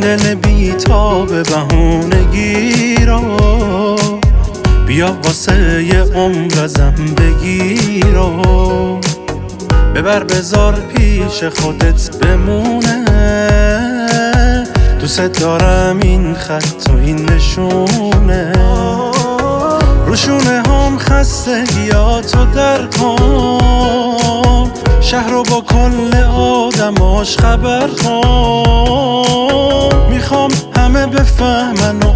دل بیتاب بهونگی رو بیا واسه یه عمر ازم بگیر و ببر بذار پیش خودت بمونه. دوست دارم این خط و این نشونه، روشونه هم خستگیاتو در کن، شهر رو با کل آدماش خبر کن. میخوام همه بفهمن و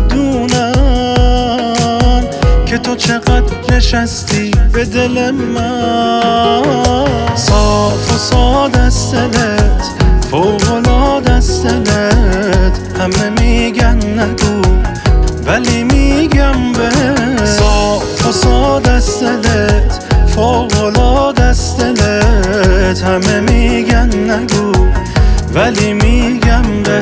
بدونن که تو چقدر نشستی به دل من. صاف و ساده است دلت، فوق‌العاده است دلت، همه میگن نگو ولی میگم به. صاف و ساده است دلت، فوق‌العاده است دلت، همه میگن نگو ولی میگم به.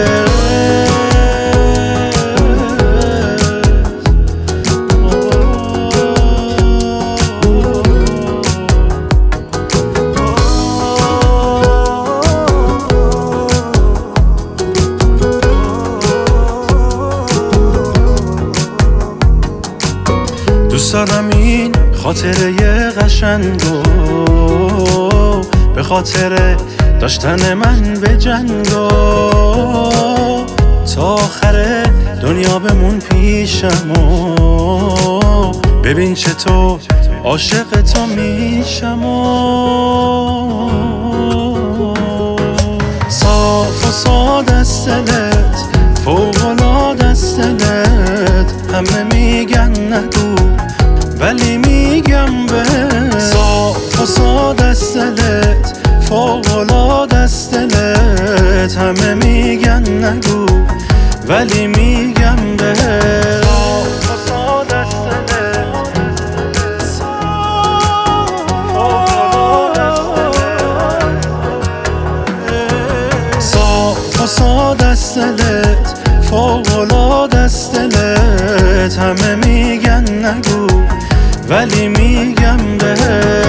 دوست دارم این خاطره قشنگو به خاطر داشتن من به جنگو، تا آخر دنیا بمون پیشم و ببین چطور عاشق تو میشم و صاف و ساده است دلت، فوق‌العاده است دلت، همه میگن نگو ولی میگم به. صاف و ساده است دلت، فوق‌العاده است دلت، همه میگن نگو ولی میگم به. صاف و ساده است دلت، صاف و ساده است دلت، فوق‌العاده است دلت، همه میگن نگو ولی میگم به.